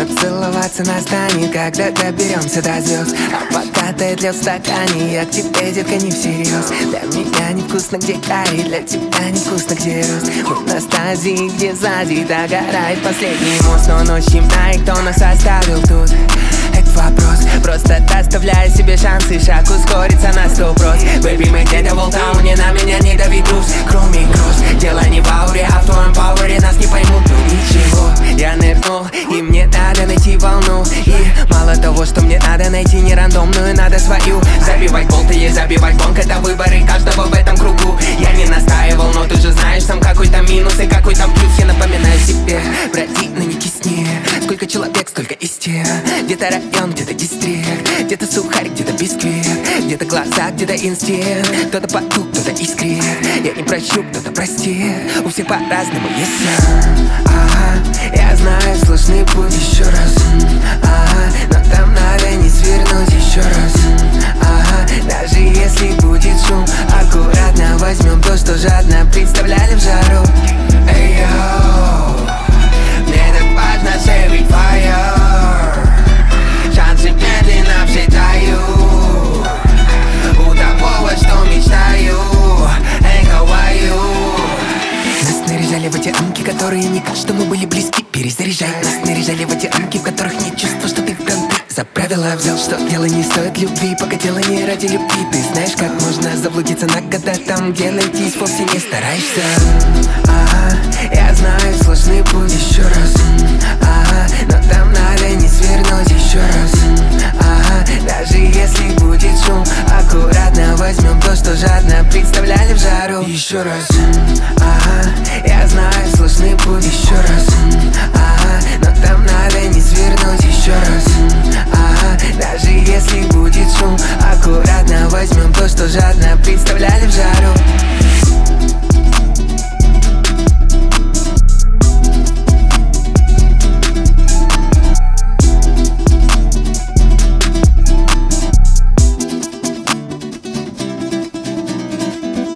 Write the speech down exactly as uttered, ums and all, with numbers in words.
Целоваться настанет, когда доберемся до звезд. А пока ты лед в стакане, я к тебе, детка, не всерьез. Для меня невкусно, где карри, для тебя невкусно, где рост. Мы на стадии, где сзади догорает последний мост. Но ночь темна, и кто нас оставил тут? Это вопрос, просто доставляя себе шансы, шаг ускорится на сто проц. Baby, мы где-то в Олтауне, на меня не давит груз. Кроме груз, дело не в ауре, а в твоем пауэре. Нас не поймут, ну ничего. Я нырнул, и мне надо найти волну. И мало того, что мне надо найти не рандомную, надо свою. Забивать болты и забивать гонг, это выборы каждого в этом кругу. Я не настаивал, но ты же знаешь сам, какой там минус и какой там плюс. Я напоминаю себе, братья, но не кисни. Сколько человек, столько истин. Где-то район, где-то дистрикт, где-то сухарь, где-то бисквит, где-то глаза, где-то инстинкт. Кто-то потух, кто-то искрит. Я не прощу, кто-то простит. У всех по-разному есть я. Ага, я знаю, сложный путь еще раз. Ага, но там надо не свернуть еще раз. Ага, даже если будет шум, аккуратно возьмем то, что жадно представляли в жару. Эй, йоу, мне так важно saving fire. Шансы медленно взлетают у того, во что мечтаю. Эй, how are you? Нас наряжали в эти рамки, которые не кажут, что мы были близки. Перезаряжай. Нас наряжали в эти рамки, в которых нет чувства, что ты в конце. За правило взял, что дело не стоит любви, пока дело не ради любви. Ты знаешь, как можно заблудиться на года там, где найтись вовсе не стараешься. Ага, я знаю, сложный путь еще раз. Ага, но там надо не свернуть еще раз. Ага, даже если будет шум, аккуратно возьмем то, что жадно представляли в жару. Еще раз. Ага, я знаю, сложный путь еще раз. Ага, но там надо не свернуть еще раз. Ага, даже если будет шум, аккуратно возьмем то, что жадно представляли в жару.